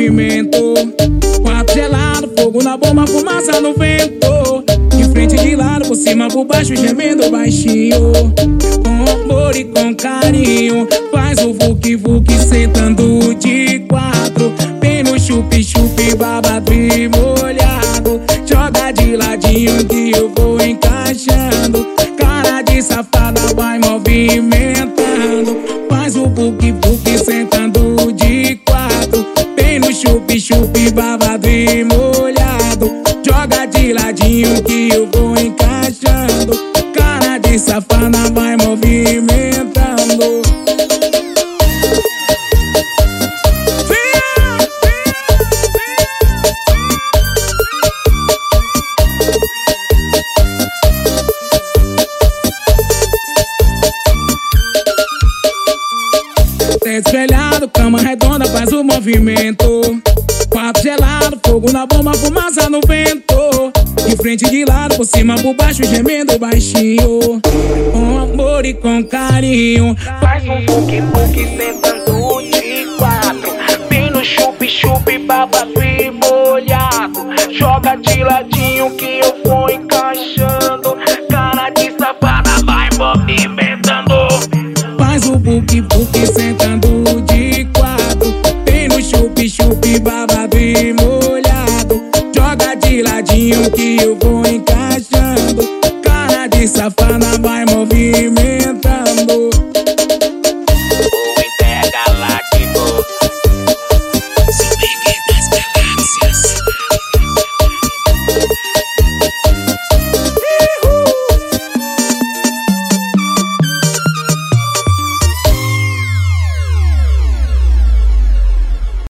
movimento. Quatro gelado, fogo na bomba, fumaça no vento. De frente, de lado, por cima, por baixo, gemendo baixinho. Com amor e com carinho, faz o vuki-vuki sentando de quatro. Bem no chupi-chupi, babado e molhado. Joga de ladinho que eu vou encaixando. Cara de safada vai movimentando. Faz o vuki-vuki sentando de quatro. Bem no chupi-chupi, babado e molhado. Joga de ladinho que eu vou encaixando. Cara de safada vai movimentando. Teto espelhado, cama redonda, faz o movimento. Quatro gelado, fogo na bomba, fumaça no vento. De frente, de lado, por cima, por baixo, gemendo baixinho. Com amor e com carinho, faz um vuki-vuki sentando de quatro. Bem no chupi-chupi, babado e molhado. Joga de ladinho que eu vou encaixando. Cara de safada vai movimentando. faz o vuki-vuki sentando de quatro. Bem no chupi-chupi, babado e molhado. Joga de ladinho que eu vou encaixando. Cara de safada vai movimentando.